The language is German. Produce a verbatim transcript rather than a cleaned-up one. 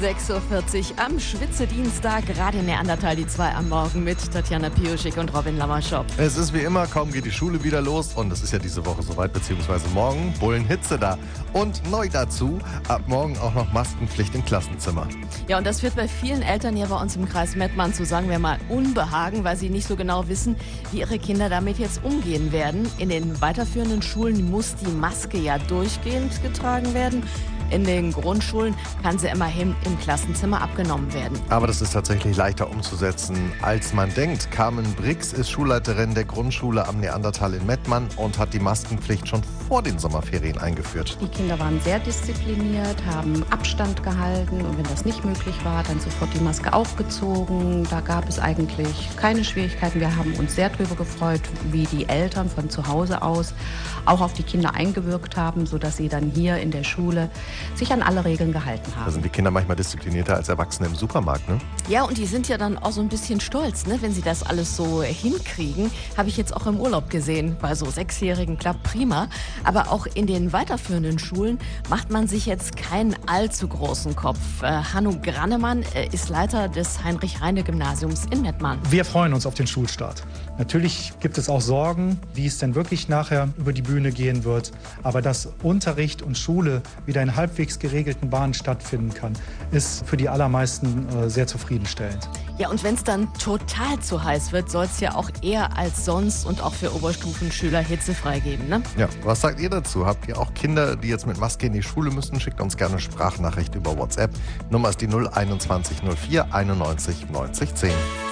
sechs Uhr vierzig am Schwitzedienstag, gerade Neandertal die zwei am Morgen mit Tatjana Piuschik und Robin Lamarschop. Es ist wie immer, kaum geht die Schule wieder los und es ist ja diese Woche soweit, beziehungsweise morgen, Bullenhitze da. Und neu dazu, ab morgen auch noch Maskenpflicht im Klassenzimmer. Ja, und das führt bei vielen Eltern hier bei uns im Kreis Mettmann zu, sagen wir mal, Unbehagen, weil sie nicht so genau wissen, wie ihre Kinder damit jetzt umgehen werden. In den weiterführenden Schulen muss die Maske ja durchgehend getragen werden. In den Grundschulen kann sie immerhin im Klassenzimmer abgenommen werden. Aber das ist tatsächlich leichter umzusetzen, als man denkt. Carmen Brix ist Schulleiterin der Grundschule am Neandertal in Mettmann und hat die Maskenpflicht schon vor den Sommerferien eingeführt. Die Kinder waren sehr diszipliniert, haben Abstand gehalten und wenn das nicht möglich war, dann sofort die Maske aufgezogen. Da gab es eigentlich keine Schwierigkeiten. Wir haben uns sehr darüber gefreut, wie die Eltern von zu Hause aus auch auf die Kinder eingewirkt haben, sodass sie dann hier in der Schule sich an alle Regeln gehalten haben. Da sind die Kinder manchmal disziplinierter als Erwachsene im Supermarkt, ne? Ja, und die sind ja dann auch so ein bisschen stolz, ne, wenn sie das alles so hinkriegen. Habe ich jetzt auch im Urlaub gesehen. Bei so Sechsjährigen klappt prima. Aber auch in den weiterführenden Schulen macht man sich jetzt keinen allzu großen Kopf. Äh, Hanno Grannemann äh, ist Leiter des Heinrich-Heine-Gymnasiums in Mettmann. Wir freuen uns auf den Schulstart. Natürlich gibt es auch Sorgen, wie es denn wirklich nachher über die Bühne gehen wird. Aber dass Unterricht und Schule wieder in halbwegs geregelten Bahnen stattfinden kann, ist für die allermeisten äh, sehr zufriedenstellend. Ja, und wenn es dann total zu heiß wird, soll es ja auch eher als sonst und auch für Oberstufenschüler hitzefrei geben, ne? Ja, was sagt ihr dazu? Habt ihr auch Kinder, die jetzt mit Maske in die Schule müssen? Schickt uns gerne eine Sprachnachricht über WhatsApp. Nummer ist die null einundzwanzig null vier einundneunzig neunzig zehn.